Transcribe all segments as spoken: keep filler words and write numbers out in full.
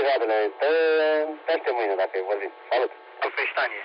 perioadele. Te, te aștept mâine dacă e vorbim. Salut! Cu peștanie.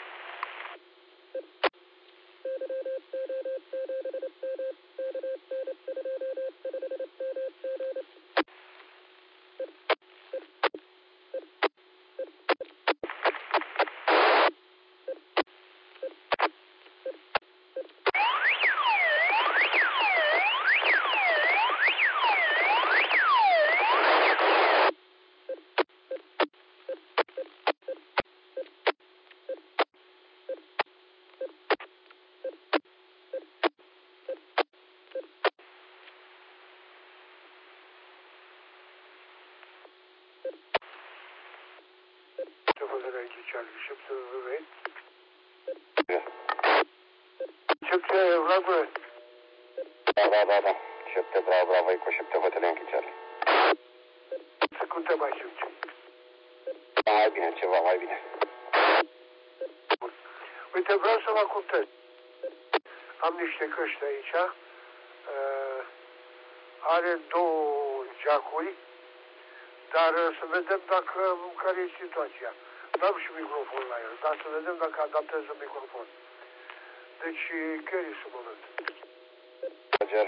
Șepte, Vlad, Da, da, da, da. șapte Bravo, Bravo, Eco, șapte Hotel Yankee Charlie. să cum te mai simți? Mai bine, ceva mai bine. Bun. Uite, vreau să vă contez. Am niște căști aici. Uh, are două geacuri. Dar uh, să vedem dacă, care e situația. Dăm și microfon la el, dar să vedem dacă adaptează microfon. Deci, chiar e să moment. Roger.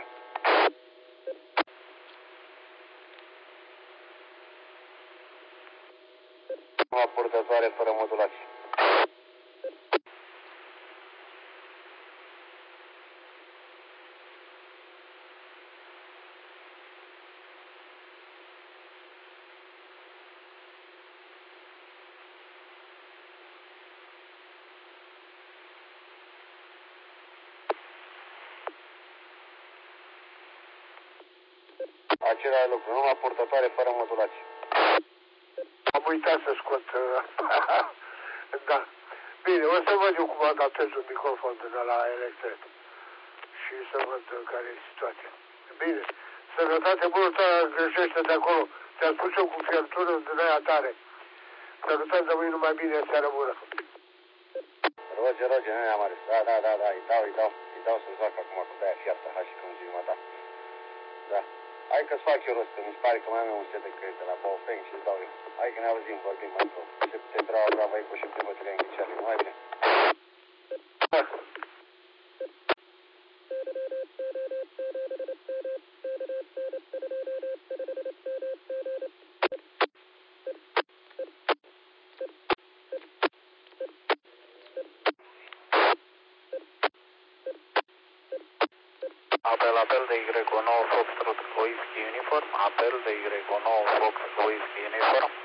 Prima purtătoare fără modulație. Același lucru, numai purtătoare fără modulație. Am uitat să scot. Da. Bine, o să văd eu cum adaptez un microfon de la Electret. Și să văd care e situația. Bine. Sănătate multă, greșește de acolo. Ți-am spus eu cu fiertură din aia tare. Sănătate, mâine numai bine, seară bună. Roger, Roger, nu ne-am ales. Da, da, da, da, îi dau, îi dau, îi dau să-ți fac acum cu de-aia fiartă, ha, și cum ziua ta. Da. Hai că-ți fac eu rost, că mi se pare că mai am eu un set de credite la Baofeng și-ți dau eu. Hai că ne auzim, vorbim mai pro. șapte Bravo, Bravo, Eco, șapte Hotel Yankee Charlie, numai bine. Da. Apel, apel de Y nouă Foxtrot Whisky Uniform, apel de Y nouă Fox Whisky Uniform.